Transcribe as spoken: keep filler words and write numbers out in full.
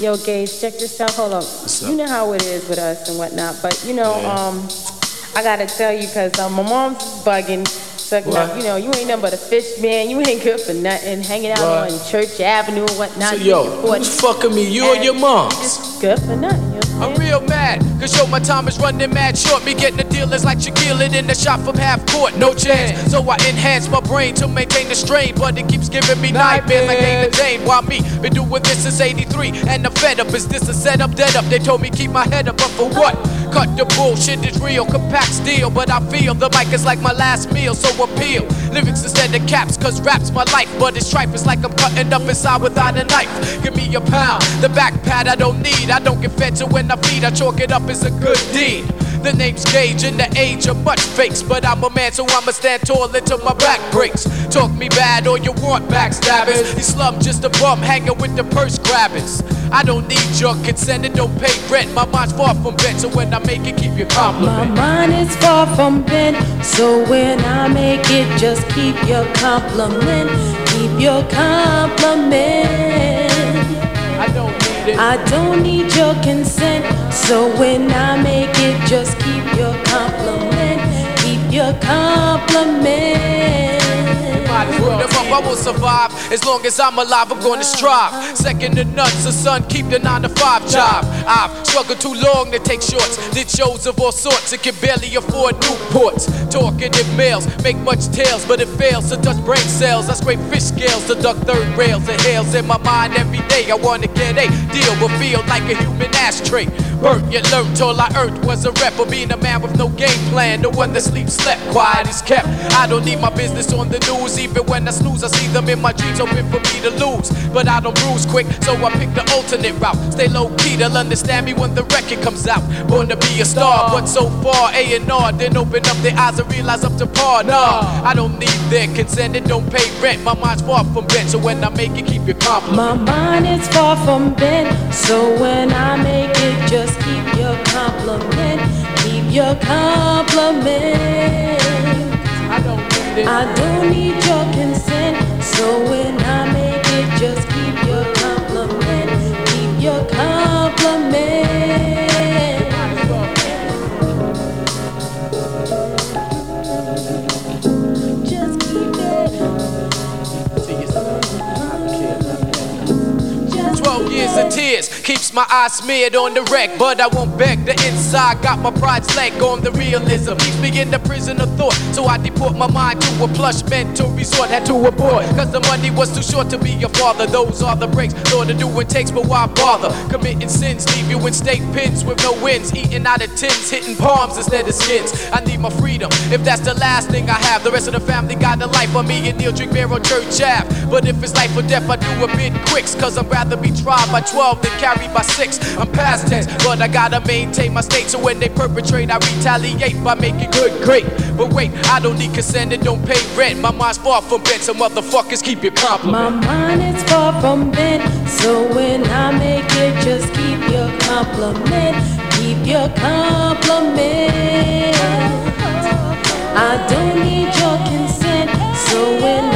Yo, Gage, check this out. Hold up. What's up? You know how it is with us and whatnot, but you know, Yeah. um, I gotta tell you, cause um, my mom's bugging. Sucking What? up. You know, you ain't nothing but a fish man. You ain't good for nothing. Hanging out What? on Church Avenue and whatnot. So yo, What? who's fucking me? You or And your you moms? just good for nothing. You know what I'm I'm saying? real mad, cause yo, my time is running mad short. Me getting the deal is like Shaquille it in the shot from half court, no chance. So I enhance my brain to maintain the strain, but it keeps giving me nightmares like David Dane. Why me? Been doing this since eighty-three, and the fed up. Is this a setup, dead up? They told me keep my head up, but for what? Cut the bullshit, it's real, compact steel. But I feel the mic is like my last meal, so appeal. Lyrics instead of caps, cause rap's my life. But it's tripe, it's like I'm cutting up inside without a knife. Give me a pound, the back pad I don't need. I don't get fed, so when I feed, I chalk it up as a good deed. The name's Gage in the age of much fakes, but I'm a man, so I'ma stand tall until my back breaks. Talk me bad or you want backstabbers. He slum just a bum hanging with the purse grabbers. I don't need your consent and don't pay rent. My mind's far from bent, so when I make it, keep your My compliment. mind is far from bent, so when I make it, just keep your compliment. Keep your compliment. I don't need it. I don't need your consent, so when I make it, just keep your compliment. Keep your compliment. Might as well them up, I will survive. As long as I'm alive, I'm gonna strive. Second to none, so son, keep the nine to five job. I've struggled too long to take shorts. Did shows of all sorts, and can barely afford Newports. Talking in mails, make much tales, but it fails to touch brain cells. I scrape fish scales to duck third rails. It hails in my mind every day. I wanna get a deal, but feel like a human ashtray. Burnt yet learned, all I earned was a rep of being a man with no game plan. The one that sleeps slept, quiet is kept. I don't need my business on the news. Even when I snooze, I see them in my dreams, hoping for me to lose. But I don't bruise quick, so I pick the alternate route. Stay low key, they'll understand me when the record comes out. Born to be a star, but so far A and R didn't open up their eyes and realize up to par. Nah, I don't need their consent, and don't pay rent. My mind's far from bent, so when I make it, keep your compliment. My mind is far from bent, so when I make it, just keep your compliment. Keep your compliment. I don't need it. I don't need your consent, so when I make it, just keep your compliment. Keep your compliment. Just keep it. Just Twelve keep years it. of tears keeps my eyes smeared on the wreck, but I won't beg. The inside got my pride's leg on the realism. Keeps me in the prison of thought, so I deport my mind to a plush mental resort. Had to abort, cause the money was too short to be your father. Those are the breaks, Lord, to do what takes, but why bother? Committing sins, leave you in state pins with no wins. Eating out of tins, hitting palms instead of skins. I need my freedom, if that's the last thing I have. The rest of the family got a life on me and Neil drink beer on Church Ave. But if it's life or death, I do a bit quicks, cause I'd rather be tried by twelve than carried by six. I'm past tense, but I gotta maintain my state, so when they perpetrate, I retaliate by making good great. But wait, I don't need consent and don't pay rent. My mind's far from bent, so motherfuckers keep your My compliment. mind is far from bent, so when I make it, just keep your compliment. Keep your compliment. I don't need your consent, so when